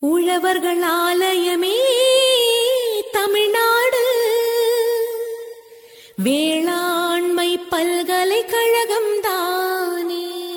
உழவர்கள் ஆலயமே தமிழ்நாடு வேளாண்மை பல்கலைக்கழகம் தானே.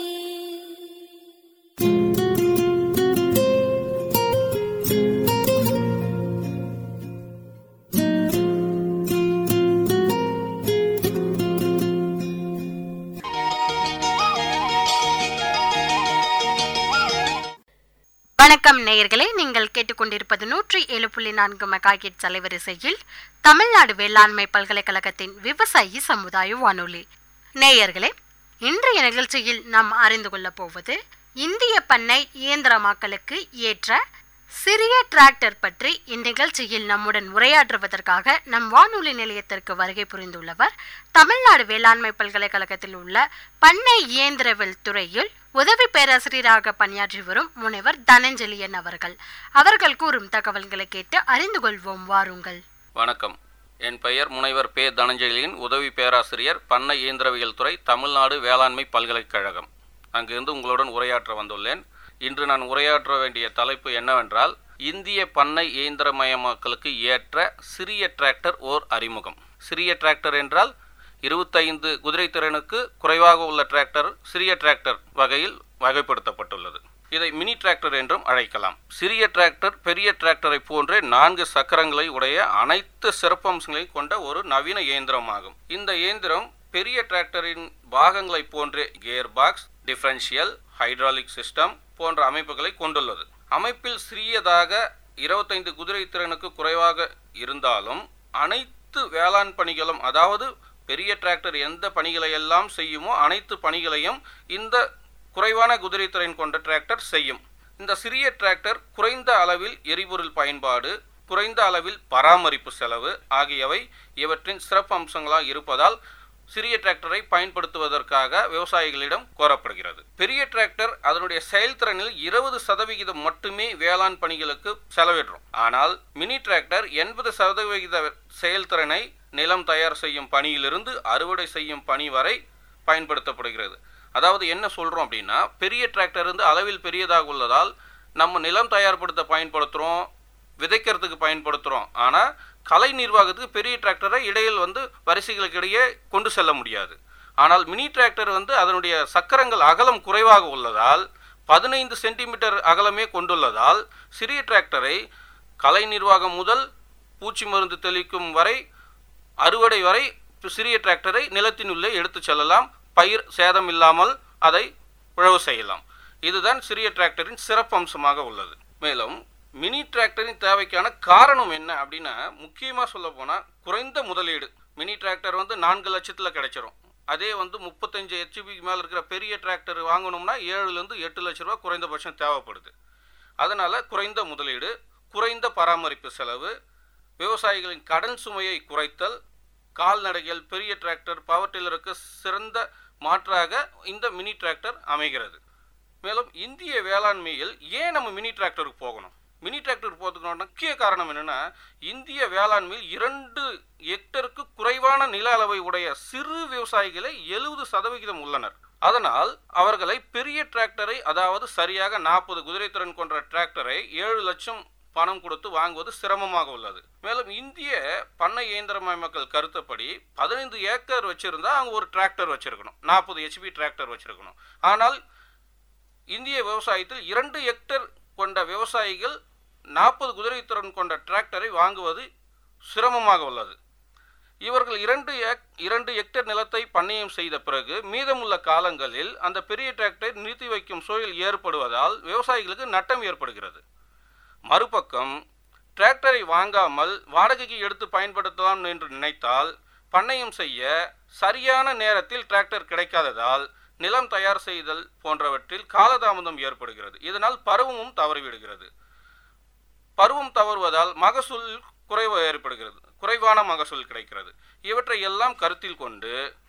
வணக்கம் நேயர்களே, நீங்கள் கேட்டுக்கொண்டிருப்பது 107.4 மெகாஹெர்ட்ஸ் அலைவரிசையில் தமிழ்நாடு வேளாண்மை பல்கலைக்கழகத்தின் விவசாயி சமுதாய வானொலி. நேயர்களே, இன்றைய நிகழ்ச்சியில் நாம் அறிந்து கொள்ளப் போவது இந்திய பண்ணை இயந்திரமாக்கலுக்கு ஏற்ற சிறிய டிராக்டர் பற்றி. இந்நிகழ்ச்சியில் நம்முடன் உரையாற்றுவதற்காக நம் வானொலி நிலையத்திற்கு வருகை புரிந்துள்ளவர் தமிழ்நாடு வேளாண்மை பல்கலைக்கழகத்தில் உள்ள பண்ணை இயந்திரவியல் துறையில் உதவி பேராசிரியராக பணியாற்றி வரும் முனைவர் தனஞ்சலியன் அவர்கள் கூறும் தகவல்களை கேட்டு அறிந்து கொள்வோம். வாருங்கள். வணக்கம். என் பெயர் முனைவர் பே தனஞ்சலியன், உதவி பேராசிரியர், பண்ணை இயந்திரவியல் துறை, தமிழ்நாடு வேளாண்மை பல்கலைக்கழகம். அங்கிருந்து உங்களுடன் உரையாற்ற வந்துள்ளேன். இன்று நான் உரையாற்ற வேண்டிய தலைப்பு என்னவென்றால், இந்திய பண்ணை இயந்திரமயமாக்கலுக்கு ஏற்ற சிறிய டிராக்டர் ஓர் அறிமுகம். சிறிய டிராக்டர் என்றால் 25 குதிரை திறனுக்கு குறைவாக உள்ள டிராக்டர் சிறிய டிராக்டர் வகையில் வகைப்படுத்தப்பட்டுள்ளது. இதை மினி டிராக்டர் என்றும் அழைக்கலாம். சிறிய டிராக்டர் பெரிய டிராக்டரை போன்றே 4 சக்கரங்களை உடைய அனைத்து சிறப்பம்சங்களையும் கொண்ட ஒரு நவீன இயந்திரமாகும். இந்த இயந்திரம் பெரிய டிராக்டரின் பாகங்களை போன்றே gear box, differential, hydraulic system போன்ற அமைப்புகளை கொண்டுள்ளது. அமைப்பில் சிறியதாக 25 குதிரை திறனுக்கு குறைவாக இருந்தாலும் அனைத்து வேளாண் பணிகளும், அதாவது பெரிய டிராக்டர் எந்த பணிகளை எல்லாம் செய்யுமோ அனைத்து பணிகளையும் இந்த குறைவான குதிரை திறன் கொண்ட டிராக்டர் செய்யும். இந்த சிறிய டிராக்டர் குறைந்த அளவில் எரிபொருள் பயன்பாடு, குறைந்த அளவில் பராமரிப்பு செலவு ஆகியவை இவற்றின் சிறப்பு அம்சங்களாக இருப்பதால் சிறிய டிராக்டரை பயன்படுத்துவதற்காக விவசாயிகளிடம் கோரப்படுகிறது. பெரிய டிராக்டர் அதனுடைய செயல்திறனில் 20% மட்டுமே வேளாண் பணிகளுக்கு செலவிடும். ஆனால் மினி டிராக்டர் 80% செயல்திறனை நிலம் தயார் செய்யும் பணியிலிருந்து அறுவடை செய்யும் பணி வரை பயன்படுத்தப்படுகிறது. அதாவது என்ன சொல்றோம் அப்படின்னா, பெரிய டிராக்டர் வந்து அளவில் பெரியதாக உள்ளதால் நம்ம நிலம் தயார்படுத்த பயன்படுத்துகிறோம், விதைக்கிறதுக்கு பயன்படுத்துகிறோம். ஆனால் கலை நிர்வாகத்துக்கு பெரிய டிராக்டரை இடையில் வரிசைகளுக்கு இடையே கொண்டு செல்ல முடியாது. ஆனால் மினி டிராக்டர் அதனுடைய சக்கரங்கள் அகலம் குறைவாக உள்ளதால் 15 சென்டிமீட்டர் அகலமே கொண்டுள்ளதால் சிறிய டிராக்டரை கலை நிர்வாகம் முதல் பூச்சி மருந்து தெளிக்கும் வரை, அறுவடை வரை சிறிய டிராக்டரை நிலத்தினுள்ளே எடுத்து செல்லலாம். பயிர் சேதம் இல்லாமல் அதை உழவு செய்யலாம். இதுதான் சிறிய டிராக்டரின் சிறப்பம்சமாக உள்ளது. மேலும் மினி டிராக்டரின் தேவைக்கான காரணம் என்ன அப்படின்னா, முக்கியமாக சொல்ல போனால் குறைந்த முதலீடு. மினி டிராக்டர் 4 லட்சத்தில் கிடைச்சிரும். அதே 35 ஹெச்பிக்கு மேலே இருக்கிற பெரிய டிராக்டர் வாங்கணும்னா 7லேருந்து 8 லட்ச ரூபா குறைந்தபட்சம் தேவைப்படுது. அதனால் குறைந்த முதலீடு, குறைந்த பராமரிப்பு செலவு, விவசாயிகளின் கடன் சுமையை குறைத்தல், கால்நடைகள், பெரிய டிராக்டர், பவர் டில்லருக்கு சிறந்த மாற்றாக இந்த மினி டிராக்டர் அமைகிறது. மேலும் இந்திய வேளாண்மையில் ஏன் நம்ம மினி டிராக்டருக்கு போகணும்? மினி டிராக்டர் போகிறதுக்கான முக்கிய காரணம் என்னென்னா, இந்திய வேளாண்மையில் 2 ஹெக்டருக்கு குறைவான நில அளவை உடைய சிறு விவசாயிகளை 70% உள்ளனர். அதனால் அவர்களை பெரிய டிராக்டரை, அதாவது சரியாக 40 குதிரை திறன் கொண்ட டிராக்டரை 7 லட்சம் பணம் கொடுத்து வாங்குவது சிரமமாக உள்ளது. மேலும் இந்திய பண்ணை இயந்திரமயமாக்கல் கருத்துப்படி 15 ஏக்கர் வச்சிருந்தா அவங்க ஒரு டிராக்டர் வச்சிருக்கணும், 40 ஹெச்பி டிராக்டர் வச்சிருக்கணும். ஆனால் இந்திய விவசாயத்தில் 2 ஹெக்டர் கொண்ட விவசாயிகள் 40 குதிரை திறன் கொண்ட டிராக்டரை வாங்குவது சிரமமாக உள்ளது. இவர்கள் 2 ஹெக்டர் நிலத்தை பண்ணையம் செய்த பிறகு மீதமுள்ள காலங்களில் அந்த பெரிய டிராக்டரை நிறுத்தி வைக்கும் சூழல் ஏற்படுவதால் விவசாயிகளுக்கு நட்டம் ஏற்படுகிறது. மறுபக்கம் டிராக்டரை வாங்காமல் வாடகைக்கு எடுத்து பயன்படுத்தலாம் என்று நினைத்தால் பண்ணையம் செய்ய சரியான நேரத்தில் டிராக்டர் கிடைக்காததால் நிலம் தயார் செய்தல் போன்றவற்றில் காலதாமதம் ஏற்படுகிறது. இதனால் பருவமும் தவறிவிடுகிறது. பருவம் தவறுவதால் மகசூல் குறைவு ஏற்படுகிறது, குறைவான மகசூல் கிடைக்கிறது. இவற்றை எல்லாம் கருத்தில் கொண்டு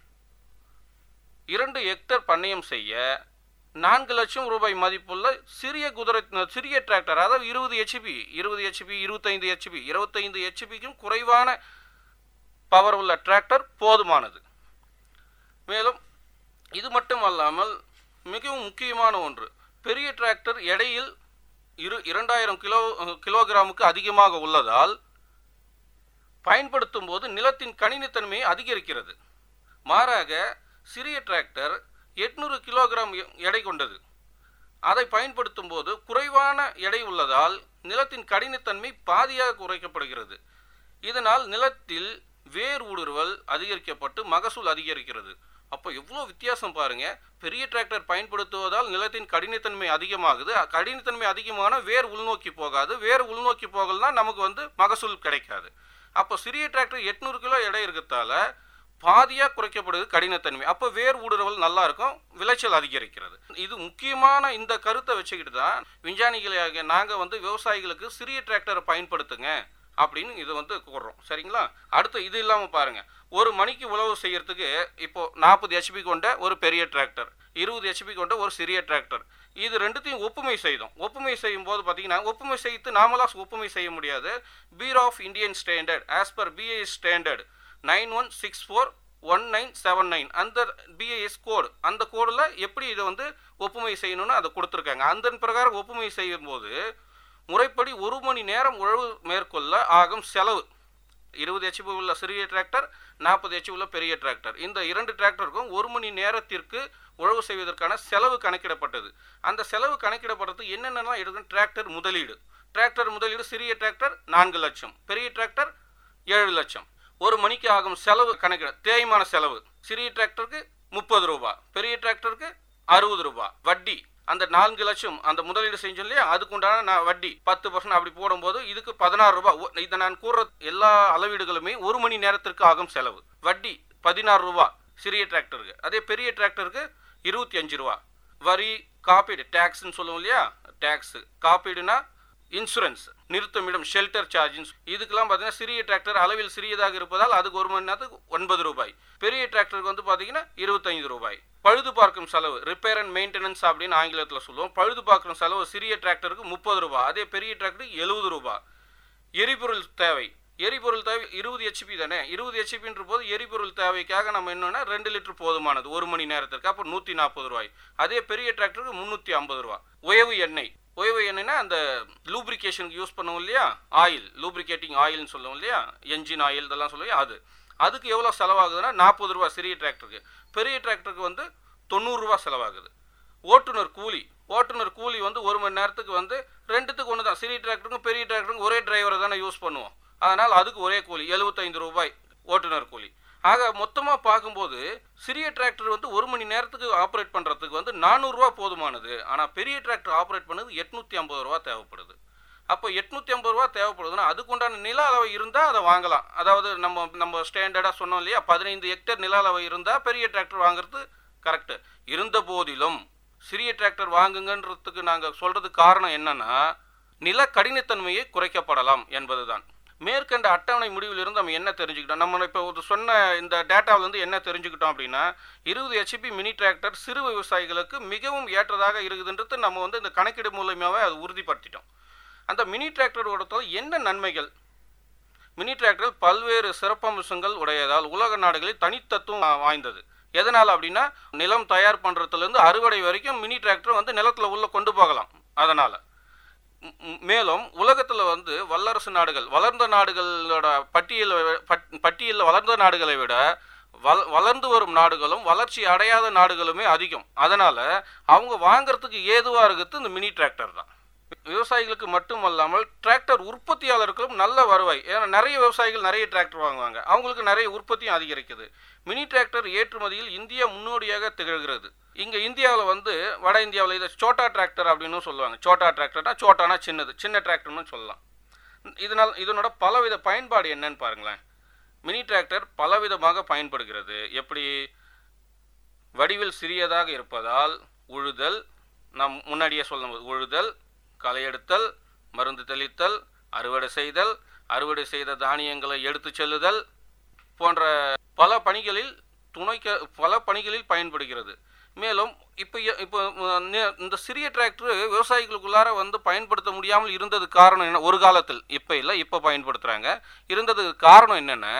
2 ஹெக்டர் பண்ணையம் செய்ய 4 லட்சம் ரூபாய் மதிப்புள்ள சிறிய டிராக்டர், அதாவது 20 ஹெச்பி, 25 ஹெச்பி, 25 ஹெச்பிக்கும் குறைவான பவர் உள்ள டிராக்டர் போதுமானது. மேலும் இது மட்டும் அல்லாமல் மிகவும் முக்கியமான ஒன்று, பெரிய டிராக்டர் எடையில் 2000 கிலோகிராமுக்கு அதிகமாக உள்ளதால் பயன்படுத்தும் போது நிலத்தின் கடினத்தன்மையை அதிகரிக்கிறது. மாறாக சிறிய டிராக்டர் 800 கிலோகிராம் எடை கொண்டது. அதை பயன்படுத்தும் போது குறைவான எடை உள்ளதால் நிலத்தின் கடினத்தன்மை பாதியாக குறைக்கப்படுகிறது. இதனால் நிலத்தில் வேர் ஊடுருவல் அதிகரிக்கப்பட்டு மகசூல் அதிகரிக்கிறது. அப்போ எவ்வளோ வித்தியாசம் பாருங்க. பெரிய டிராக்டர் பயன்படுத்துவதால் நிலத்தின் கடினத்தன்மை அதிகமாகுது. கடினத்தன்மை அதிகமான வேர் உள்நோக்கி போகாது. வேர் உள்நோக்கி போகலன்னா நமக்கு மகசூல் கிடைக்காது. அப்போ சிறிய டிராக்டர் 800 கிலோ எடை இருக்கிறதால பாதியாக குறைக்கப்படுது கடினத்தன்மை. அப்போ வேர் ஊடுருவல் நல்லா இருக்கும், விளைச்சல் அதிகரிக்கிறது. இது முக்கியமான இந்த கருத்தை வச்சுக்கிட்டு தான் விஞ்ஞானிகளாக நாங்கள் விவசாயிகளுக்கு சிறிய டிராக்டரை பயன்படுத்துங்க அப்படின்னு இது கூறுறோம். சரிங்களா? அடுத்து இது இல்லாமல் பாருங்க, ஒரு மணிக்கு உழவு செய்யறதுக்கு இப்போ 40 HP கொண்ட ஒரு பெரிய டிராக்டர், 20 HP கொண்ட ஒரு சிறிய டிராக்டர், இது ரெண்டுத்தையும் ஒப்புமை செய்தோம். ஒப்புமை செய்யும் போது பார்த்தீங்கன்னா ஒப்புமை செய்து நாமளாக ஒப்புமை செய்ய முடியாது. Bureau of Indian standard as per BIS standard 91641979 அந்த BIS கோடு, அந்த கோடில் எப்படி இதை ஒப்புமை செய்யணும்னு அதை கொடுத்துருக்காங்க. அந்த பிரகாரம் ஒப்புமை செய்யும் போது முறைப்படி 1 மணி நேரம் உழவு மேற்கொள்ள ஆகும் செலவு 20 HP உள்ள சிறிய டிராக்டர், 40 HP உள்ள பெரிய டிராக்டர், இந்த 2 டிராக்டருக்கும் 1 மணி நேரத்திற்கு உழவு செய்வதற்கான செலவு கணக்கிடப்பட்டது. அந்த செலவு கணக்கிடப்படுறது என்னென்னலாம் எடுக்கும்? டிராக்டர் முதலீடு சிறிய டிராக்டர் 4 லட்சம், பெரிய டிராக்டர் 7 லட்சம். 1 மணிக்கு ஆகும் செலவு கணக்கிட தேய்மான செலவு சிறிய டிராக்டருக்கு 30 ரூபாய், பெரிய டிராக்டருக்கு 60 ரூபாய். வட்டி அந்த 4 லட்சம் அந்த முதலீடு செஞ்சோம் இல்லையா, அதுக்குண்டான வட்டி 10% அப்படி போடும்போது இதுக்கு 16 ரூபாய். இதை நான் கூறுற எல்லா அளவீடுகளுமே 1 மணி நேரத்திற்கு ஆகும் செலவு. வட்டி 16 ரூபாய் சிறிய டிராக்டருக்கு, அதே பெரிய டிராக்டருக்கு 25 ரூபாய். வரி, காப்பீடு, டேக்ஸ்ன்னு சொல்லுவோம் இல்லையா, டேக்ஸ், காப்பீடுனா இன்சூரன்ஸ், நிறுத்தமிடம், ஷெல்டர் சார்ஜ், இதுக்கெல்லாம் பார்த்தீங்கன்னா சிறிய டிராக்டர் அளவில் சிறியதாக இருப்பதால் அதுக்கு 1 மணி நேரத்துக்கு 9 ரூபாய். பெரிய டிராக்டருக்கு பார்த்தீங்கன்னா 25 ரூபாய். பழுது பார்க்கும் செலவு, ரிப்பேர் அண்ட் மெயின்டெனன்ஸ் அப்படின்னு ஆங்கிலத்தில் சொல்லுவோம். பழுது பார்க்கும் செலவு சிறிய டிராக்டருக்கு 30 ரூபாய், அதே பெரிய டிராக்டருக்கு 70 ரூபாய். எரிபொருள் தேவை 20 HP தானே, 20 HPன்ற போது எரிபொருள் தேவைக்காக நம்ம என்னன்னா 2 லிட்டர் போதுமானது 1 மணி நேரத்திற்கு, அப்போ 140 ரூபாய். அதே பெரிய டிராக்டருக்கு 350 ரூபாய். உயவு எண்ணெய்னா அந்த லூப்ரிகேஷனுக்கு யூஸ் பண்ணுவோம் இல்லையா, ஆயில், லூப்ரிகேட்டிங் ஆயில்னு சொல்லுவோம் இல்லையா, என்ஜின் ஆயில் இதெல்லாம் சொல்லுவோம், அதுக்கு எவ்வளோ செலவாகுதுன்னா 40 ரூபாய் சிறிய டிராக்டருக்கு. பெரிய டிராக்டருக்கு 90 ரூபாய் செலவாகுது. ஓட்டுநர் கூலி 1 மணி நேரத்துக்கு ரெண்டுத்துக்கு ஒன்று தான். சிறிய டிராக்டருக்கும் பெரிய டிராக்டருக்கும் ஒரே டிரைவரை தானே யூஸ் பண்ணுவோம், அதனால் அதுக்கு ஒரே கூலி 75 ரூபாய் ஓட்டுநர் கூலி. ஆக மொத்தமாக பார்க்கும்போது சிறிய டிராக்டர் 1 மணி நேரத்துக்கு ஆப்ரேட் பண்ணுறதுக்கு 400 ரூபா போதுமானது. ஆனால் பெரிய டிராக்டர் ஆப்ரேட் பண்ணது 850 ரூபா தேவைப்படுது. அப்போ 850 ரூபா தேவைப்படுதுன்னா அதுக்குண்டான நில அளவை இருந்தால் அதை வாங்கலாம். அதாவது நம்ம ஸ்டாண்டர்டாக சொன்னோம் இல்லையா, 15 ஹெக்டேர் நில அளவை இருந்தால் பெரிய டிராக்டர் வாங்குறது கரெக்டு. இருந்த போதிலும் சிறிய டிராக்டர் வாங்குங்கன்றதுக்கு நாங்கள் சொல்கிறதுக்கு காரணம் என்னன்னா, நில கடினத்தன்மையை குறைக்கப்படலாம் என்பது தான். மேற்கண்ட அட்டவணை முடிவிலிருந்து நம்ம என்ன தெரிஞ்சுக்கிட்டோம்? நம்ம இப்போ சொன்ன இந்த டேட்டாவிலேருந்து என்ன தெரிஞ்சுக்கிட்டோம் அப்படின்னா, 20 HP மினி டிராக்டர் சிறு விவசாயிகளுக்கு மிகவும் ஏற்றதாக இருக்குதுன்றது நம்ம இந்த கணக்கீடு மூலமாகவே அது உறுதிப்படுத்திட்டோம். அந்த மினி டிராக்டரோட என்ன நன்மைகள்? மினி டிராக்டர் பல்வேறு சிறப்பம்சங்கள் உடையதால் உலக நாடுகளில் தனித்தத்துவம் வாய்ந்தது. எதனால் அப்படின்னா, நிலம் தயார் பண்ணுறதுலேருந்து அறுவடை வரைக்கும் மினி டிராக்டர் நிலத்தில் உள்ள கொண்டு போகலாம். அதனால் மேலும் உலகத்தில் வல்லரசு நாடுகள், வளர்ந்த நாடுகளோட பட்டியலில் வளர்ந்த நாடுகளை விட வளர்ந்து வரும் நாடுகளும் வளர்ச்சி அடையாத நாடுகளுமே அதிகம். அதனால் அவங்க வாங்கிறதுக்கு ஏதுவாக இருக்கிறது இந்த மினி டிராக்டர் தான். விவசாயிகளுக்கு மட்டுமல்லாமல் டிராக்டர் உற்பத்தியாளர்களுக்கும் நல்ல வருவாய். ஏன்னா நிறைய விவசாயிகள் நிறைய டிராக்டர் வாங்குவாங்க, அவங்களுக்கு நிறைய உற்பத்தியும் அதிகரிக்குது. மினி டிராக்டர் ஏற்றுமதியில் இந்தியா முன்னோடியாக திகழ்கிறது. இங்கே இந்தியாவில் வட இந்தியாவில் இதை சோட்டா டிராக்டர் அப்படின்னு சொல்லுவாங்க. சோட்டா டிராக்டர்னா சோட்டானா சின்ன டிராக்டர்னு சொல்லலாம். இதனோட பலவித பயன்பாடு என்னன்னு பாருங்களேன். மினி டிராக்டர் பலவிதமாக பயன்படுகிறது. எப்படி? வடிவில் சிறியதாக இருப்பதால் உழுதல், நாம் முன்னாடியே சொல்லும்போது உழுதல், களையெடுத்தல், மருந்து தெளித்தல், அறுவடை செய்த தானியங்களை எடுத்து செல்லுதல் போன்ற பல பணிகளில் பயன்படுகிறது. மேலும் இப்போ இந்த சிறிய டிராக்டர் விவசாயிகளுக்குள்ளார பயன்படுத்த முடியாமல் இருந்தது காரணம் என்ன? ஒரு காலத்தில், இப்போ இல்லை, இப்போ பயன்படுத்துகிறாங்க. இருந்தது காரணம் என்னென்னா,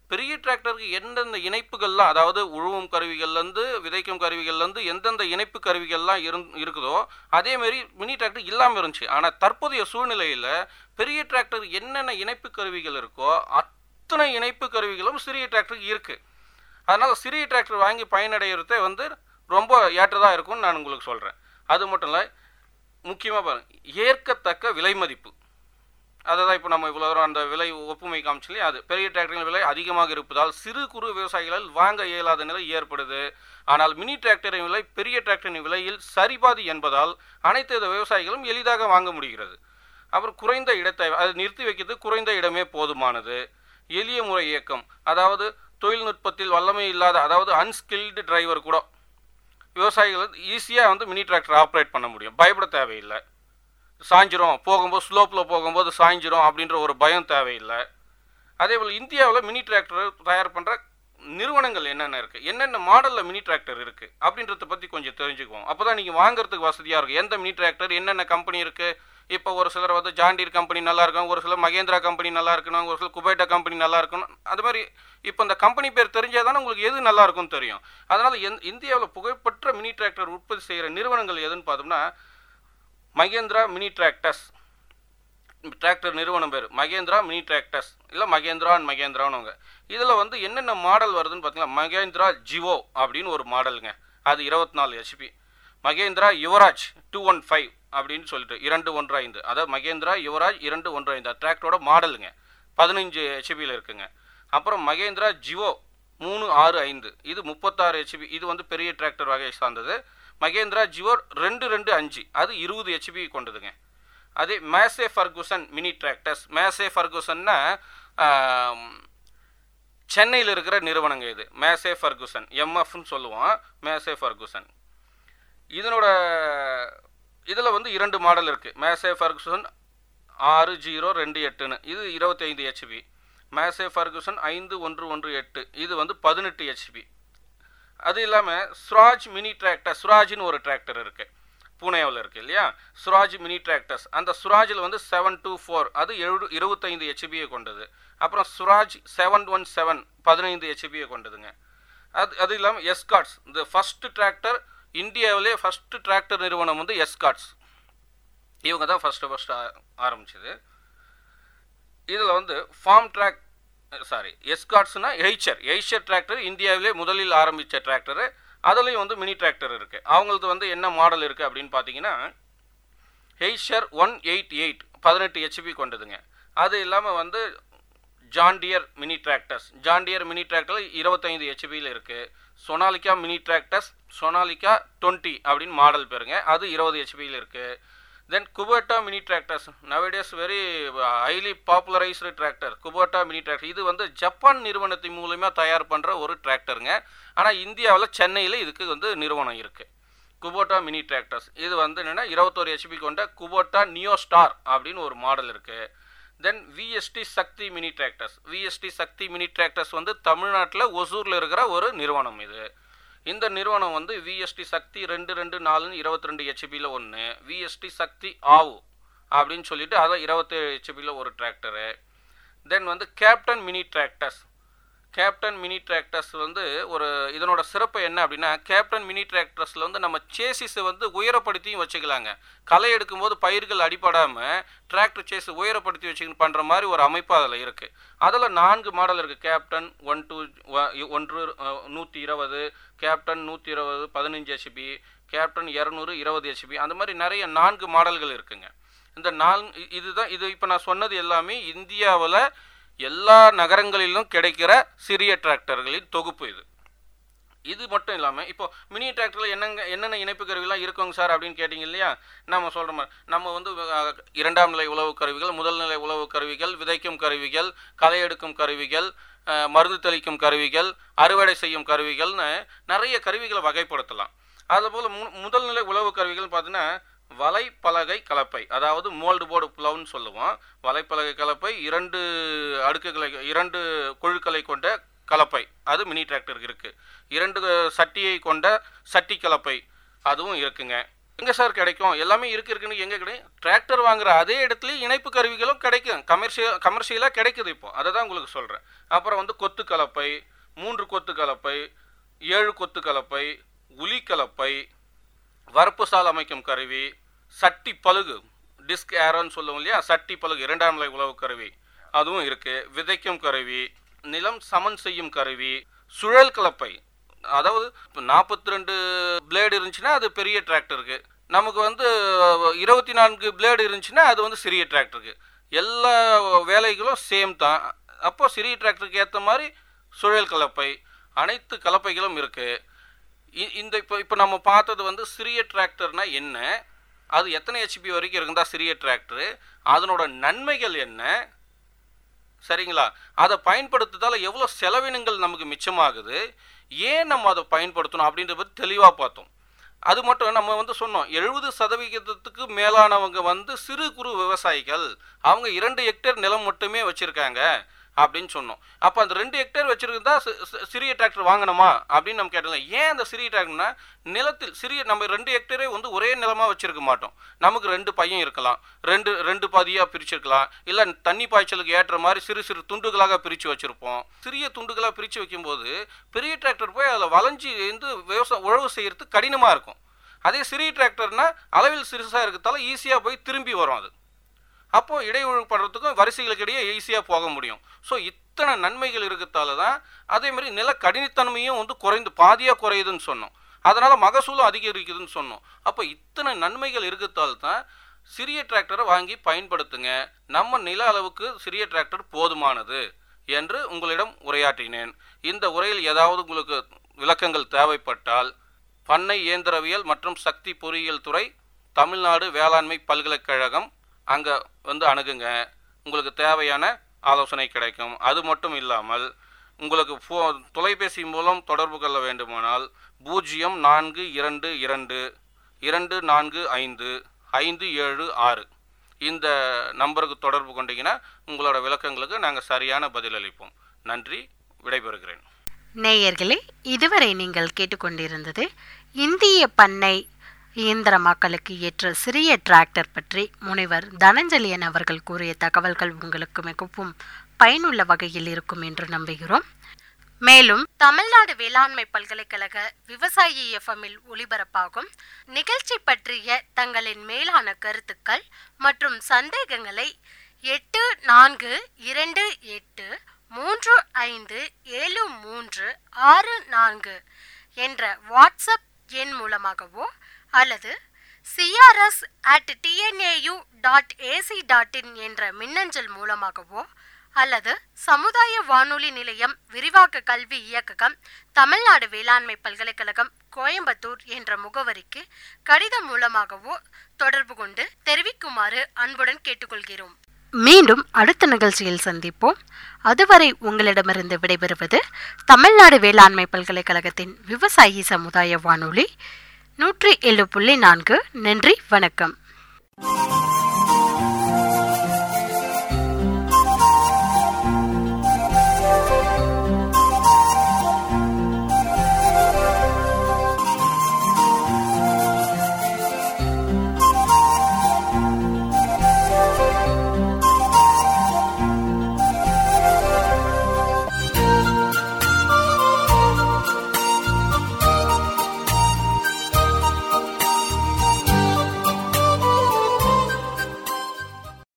பெரிய டிராக்டருக்கு எந்தெந்த இணைப்புகள்லாம், அதாவது உழுவும் கருவிகள்லேருந்து விதைக்கும் கருவிகள்லேருந்து எந்தெந்த இணைப்பு கருவிகள்லாம் இருக்குதோ அதேமாரி மினி டிராக்டர் இல்லாமல் இருந்துச்சு. ஆனால் தற்போதைய சூழ்நிலையில் பெரிய டிராக்டர் என்னென்ன இணைப்பு கருவிகள் இருக்கோ அத்தனை இணைப்பு கருவிகளும் சிறிய டிராக்டருக்கு இருக்குது. அதனால் சிறிய டிராக்டர் வாங்கி பயனடைகிறதே வந்து ரொம்ப ஏற்றதாக இருக்கும்னு நான் உங்களுக்கு சொல்கிறேன். அது மட்டும் இல்லை, முக்கியமாக பாருங்கள், ஏற்கத்தக்க விலை மதிப்பு. அதை தான் இப்போ நம்ம இவ்வளோ தூரம் அந்த விலை ஒப்புமை காமிச்சிலே, அது பெரிய டிராக்டரின் விலை அதிகமாக இருப்பதால் சிறு குறு விவசாயிகளால் வாங்க இயலாத நிலை ஏற்படுது. ஆனால் மினி டிராக்டரின் விலை பெரிய டிராக்டரின் விலையில் சரிபாதி என்பதால் அனைத்து விவசாயிகளும் எளிதாக வாங்க முடிகிறது. அப்புறம் குறைந்த இடத்தை அது நிறுத்தி வைக்கிறது, குறைந்த இடமே போதுமானது. எளிய முறை இயக்கம், அதாவது தொழில்நுட்பத்தில் வல்லமை இல்லாத, அதாவது அன்ஸ்கில்டு டிரைவர் கூட விவசாயிகள் ஈஸியாக வந்து மினி டிராக்டர் ஆப்ரேட் பண்ண முடியும், பயப்பட தேவையில்லை. சாய்ஞ்சிரும், போகும்போது ஸ்லோப்பில் போகும்போது சாய்ஞ்சிரும் அப்படின்ற ஒரு பயம் தேவையில்லை. அதே போல் இந்தியாவில் மினி டிராக்டர் தயார் பண்ணுற நிறுவனங்கள் என்னென்ன இருக்குது, என்னென்ன மாடலில் மினி டிராக்டர் இருக்குது அப்படின்றத பற்றி கொஞ்சம் தெரிஞ்சுக்குவோம். அப்போ தான் நீங்கள் வாங்குறதுக்கு வசதியாக இருக்கும். எந்த மினி டிராக்டர் என்னென்ன கம்பெனி இருக்குது. இப்போ ஒரு சிலர் வந்து ஜாண்டீர் கம்பெனி நல்லா இருக்கும், ஒரு சிலர் மகேந்திரா கம்பெனி நல்லா இருக்கணும், ஒரு சிலர் குபேட்டா கம்பெனி நல்லா இருக்கணும். அது மாதிரி இப்போ இந்த கம்பெனி பேர் தெரிஞ்சால் தானே உங்களுக்கு எது நல்லா இருக்கும்னு தெரியும். அதனால் இந்தியாவில் புகழ்பெற்ற மினி டிராக்டர் உற்பத்தி செய்கிற நிறுவனங்கள் எதுன்னு பார்த்தோம்னா மகேந்திரா மினி டிராக்டர்ஸ், டிராக்டர் நிறுவனம் பேர் மகேந்திரா மினி டிராக்டர்ஸ், இல்லை மகேந்திரான்னு. இதில் வந்து என்னென்ன மாடல் வருதுன்னு பார்த்தீங்கன்னா மகேந்திரா ஜிவோ அப்படின்னு ஒரு மாடலுங்க, அது 24 HP. மகேந்திரா யுவராஜ் 215 அப்படின்னு சொல்லிட்டு 215, அதாவது மகேந்திரா யுவராஜ் 215 டிராக்டரோட மாடலுங்க, 15 HPயில் இருக்குங்க. அப்புறம் மகேந்திரா ஜிவோ 365, இது 36 HP, இது வந்து பெரிய டிராக்டர் வகையை சார்ந்தது. மகேந்திரா ஜிவோ 225, அது 20 HP கொண்டதுங்க. அதே Massey Ferguson mini tractors, Massey ஃபர்குசன்னா சென்னையில் இருக்கிற நிறுவனங்க. இது மேசே ஃபர்குசன், MFன்னு சொல்லுவோம், மேசே ஃபர்குசன். இதில் வந்து 2 மாடல் இருக்குது. மேசே ஃபர்குசன் 6028, இது 25 HP. மேசே ஃபர்குசன் 5118, இது வந்து 18 HP. அது இல்லாமல் ஸ்வராஜ் மினி டிராக்டர், ஸ்வராஜ்னு ஒரு டிராக்டர் இருக்குது, பூனேவில் இருக்குது இல்லையா, ஸ்வராஜ் மினி டிராக்டர்ஸ். அந்த ஸ்வராஜில் வந்து 724, அது 25 HPயை கொண்டது. அப்புறம் ஸ்வராஜ் 717 15 HPயை கொண்டதுங்க. அது இல்லாமல் எஸ்கார்ட்ஸ், இந்த ஃபஸ்ட்டு டிராக்டர் இந்தியாவிலே ஃபஸ்ட்டு டிராக்டர் நிறுவனம் வந்து எஸ்கார்ட்ஸ், இவங்க தான் ஃபஸ்ட்டு ஆரம்பிச்சது. இதில் வந்து எஸ்கார்ட்ஸ்னா எய்ச்சர் டிராக்டர் இந்தியாவிலே முதலில் ஆரம்பித்த டிராக்டரு. அதுலேயும் வந்து மினி டிராக்டர் இருக்குது. அவங்களுக்கு வந்து என்ன மாடல் இருக்குது அப்படின்னு பார்த்தீங்கன்னா எய்ச்சர் 188 18 HP கொண்டதுங்க. அது இல்லாமல் வந்து John Deere mini tractors, John Deere mini tractor 25 HPயில் இருக்குது. சோனாலிகா மினி டிராக்டர்ஸ், சோனாலிகா 20 அப்படின்னு மாடல் பேருங்க, அது 20 HPயில் இருக்குது. Then Kubota mini tractors, nowadays very highly popularised tractor Kubota mini tractor. இது வந்து ஜப்பான் நிறுவனத்தின் மூலமாக தயார் பண்ணுற ஒரு டிராக்டருங்க. ஆனால் இந்தியாவில் சென்னையில் இதுக்கு வந்து நிறுவனம் இருக்குது, குபோட்டா மினி டிராக்டர்ஸ். இது வந்து என்னென்னா 21 HP கொண்ட குபோட்டா நியோ ஸ்டார் அப்படின்னு ஒரு மாடல் இருக்குது. Then VST Shakti mini tractors, VST Shakti mini tractors வந்து தமிழ்நாட்டில் ஒசூரில் இருக்கிற ஒரு நிறுவனம். இந்த நிறுவனம் வந்து VST சக்தி 224 22 HPயில் ஒன்று, VST சக்தி ஆவு அப்படின்னு சொல்லிட்டு அதை 27 HPயில் ஒரு டிராக்டரு. தென் வந்து Captain mini tractors, Captain mini tractors வந்து ஒரு இதனோட சிறப்பு என்ன அப்படின்னா, கேப்டன் மினி டிராக்டர்ஸில் வந்து நம்ம சேசிஸை வந்து உயரப்படுத்தியும் வச்சுக்கலாங்க. களை எடுக்கும்போது பயிர்கள் அடிப்படாமல் டிராக்டர் சேஸ் உயரப்படுத்தி வச்சுக்கணும் பண்ணுற மாதிரி ஒரு அமைப்பு அதில் இருக்குது. அதில் 4 மாடல் இருக்குது. Captain 120, Captain 120 15 HP, Captain 200 20 HP, அந்த மாதிரி நிறைய 4 மாடல்கள் இருக்குங்க. இந்த இது இப்போ நான் சொன்னது எல்லாமே இந்தியாவில் எல்லா நகரங்களிலும் கிடைக்கிற சிறிய டிராக்டர்களின் தொகுப்பு. இது மட்டும் இல்லாமல் இப்போ மினி டிராக்டரில் என்னென்ன இணைப்பு கருவிலாம் இருக்குங்க சார் அப்படின்னு கேட்டிங்க இல்லையா. நம்ம சொல்கிற மாதிரி நம்ம வந்து 2ஆம் நிலை உழவு கருவிகள், முதல் நிலை உழவு கருவிகள், விதைக்கும் கருவிகள், களை எடுக்கும் கருவிகள், மருந்து தெளிக்கும் கருவிகள், அறுவடை செய்யும் கருவிகள்னு நிறைய கருவிகளை வகைப்படுத்தலாம். அதுபோல் முதல் நிலை உழவு கருவிகள் பார்த்தீங்கன்னா வலைப்பலகை கலப்பை, அதாவது மோல்டு போர்டு ப்ளவுன்னு சொல்லுவோம். வலைப்பலகை கலப்பை 2 அடுக்குகளை 2 குழுக்களை கொண்ட கலப்பை, அது மினி டிராக்டருக்கு இருக்குது. 2 சட்டியை கொண்ட சட்டி கலப்பை அதுவும் இருக்குங்க. எங்கே சார் கிடைக்கும்? எல்லாமே இருக்குன்னு எங்கே கிடைக்கும்? டிராக்டர் வாங்குற அதே இடத்துலையும் இணைப்பு கருவிகளும் கிடைக்கும், கமர்ஷியலாக கிடைக்குது இப்போ. அதை தான் உங்களுக்கு சொல்கிறேன். அப்புறம் வந்து கொத்து கலப்பை, 3 கொத்து கலப்பை, 7 கொத்து கலப்பை, உலி கலப்பை, வரப்பு சால் அமைக்கும் கருவி, சட்டி பழுகு, டிஸ்க் ஏரோன்னு சொல்லுவோம் இல்லையா, சட்டி பழுகு 2ஆம் நிலை உழவு கருவி அதுவும் இருக்குது. விதைக்கும் கருவி, நிலம் சமன் செய்யும் கருவி, சுழல் கலப்பை, அதாவது 42 பிளேடு இருந்துச்சுன்னா அது பெரிய டிராக்டருக்கு, நமக்கு வந்து 24 பிளேடு இருந்துச்சுன்னா அது வந்து சிறிய டிராக்டருக்கு. எல்லா வேலைகளும் சேம் தான். அப்போ சிறிய டிராக்டருக்கு ஏற்ற மாதிரி சுழல் கலப்பை, அனைத்து கலப்பைகளும் இருக்குது. இந்த இப்போ நம்ம பார்த்தது வந்து சிறிய டிராக்டர்னா என்ன, அது எத்தனை ஹெச்பி வரைக்கும் இருக்குதா சிறிய டிராக்டரு, அதனோட நன்மைகள் என்ன, சரிங்களா, அதை பயன்படுத்துறதால எவ்வளோ செலவினங்கள் நமக்கு மிச்சமாகுது, ஏன் நம்ம அதை பயன்படுத்தணும் அப்படின்றத பற்றி தெளிவாக பார்த்தோம். அது மட்டும் நம்ம வந்து சொன்னோம், 70% மேலானவங்க வந்து சிறு குறு விவசாயிகள், அவங்க 2 ஹெக்டேர் நிலம் மட்டுமே வச்சுருக்காங்க அப்படின்னு சொன்னோம். அப்போ அந்த 2 ஹெக்டேர் வச்சுருந்தா சிறிய டிராக்டர் வாங்கணுமா அப்படின்னு நம்ம கேட்டோம். ஏன் அந்த சிறிய டிராக்டர்னா, நிலத்தில் நம்ம 2 ஹெக்டேரே வந்து ஒரே நிலமாக வச்சுருக்க மாட்டோம். நமக்கு 2 பையன் இருக்கலாம், ரெண்டு பாதியாக பிரிச்சிருக்கலாம், இல்லை தண்ணி பாய்ச்சலுக்கு ஏற்ற மாதிரி சிறு துண்டுகளாக பிரித்து வச்சுருப்போம். சிறிய துண்டுகளாக பிரித்து வைக்கும்போது பெரிய டிராக்டர் போய் அதில் வளைஞ்சி வந்து உழவு செய்கிறதுக்கு கடினமாக இருக்கும். அதே சிறிய டிராக்டர்னா அளவில் சிறுசாக இருக்கிறதால ஈஸியாக போய் திரும்பி வரும். அது அப்போது இடையூறு படுறதுக்கும் வரிசைகளுக்கு இடையே ஈஸியாக போக முடியும். ஸோ இத்தனை நன்மைகள் இருக்கிறதால தான் அதேமாதிரி நில கடினத்தன்மையும் வந்து பாதியாக குறையுதுன்னு சொன்னோம். அதனால் மகசூலும் அதிகரிக்குதுன்னு சொன்னோம். அப்போ இத்தனை நன்மைகள் இருக்கிறதால தான் சிறிய டிராக்டரை வாங்கி பயன்படுத்துங்க, நம்ம நில அளவுக்கு சிறிய டிராக்டர் போதுமானது என்று உங்களிடம் உரையாற்றினேன். இந்த உரையில் ஏதாவது உங்களுக்கு விளக்கங்கள் தேவைப்பட்டால் பண்ணை இயந்திரவியல் மற்றும் சக்தி பொறியியல் துறை, தமிழ்நாடு வேளாண்மை பல்கலைக்கழகம், அங்கே வந்து அணுகுங்க, உங்களுக்கு தேவையான ஆலோசனை கிடைக்கும். அது மட்டும் இல்லாமல் உங்களுக்கு தொலைபேசி மூலம் தொடர்பு கொள்ள வேண்டுமானால் 0422 245 576 இந்த நம்பருக்கு தொடர்பு கொண்டீங்கன்னா உங்களோட விளக்கங்களுக்கு நாங்கள் சரியான பதிலளிப்போம். நன்றி, விடைபெறுகிறேன். நேயர்களே, இதுவரை நீங்கள் கேட்டுக்கொண்டிருந்தது இந்திய பண்ணை இயந்திரமாக்கலுக்கு ஏற்ற சிறிய டிராக்டர் பற்றி முனைவர் தனஞ்சலியன் அவர்கள் கூறிய தகவல்கள் உங்களுக்கு மிகவும் பயனுள்ள வகையில் இருக்கும் என்று நம்புகிறோம். மேலும் தமிழ்நாடு வேளாண்மை பல்கலைக்கழக விவசாயி எஃப்எம்மில் ஒளிபரப்பாகும் நிகழ்ச்சி பற்றிய தங்களின் மேலான கருத்துக்கள் மற்றும் சந்தேகங்களை 8428357364 என்ற வாட்ஸ்அப் எண் மூலமாகவோ அல்லது crs@tnau.ac.in என்ற மின்னஞ்சல் மூலமாகவோ அல்லது சமுதாய வானொலி நிலையம் விரிவாக்க கல்வி இயக்ககம், தமிழ்நாடு வேளாண்மை பல்கலைக்கழகம், கோயம்புத்தூர் என்ற முகவரிக்கு கடிதம் மூலமாகவோ தொடர்பு கொண்டு தெரிவிக்குமாறு அன்புடன் கேட்டுக்கொள்கிறோம். மீண்டும் அடுத்த நிகழ்ச்சியில் சந்திப்போம். அதுவரை உங்களிடமிருந்து விடைபெறுவது தமிழ்நாடு வேளாண்மை பல்கலைக்கழகத்தின் விவசாயி சமுதாய வானொலி 107.4. நன்றி, வணக்கம்.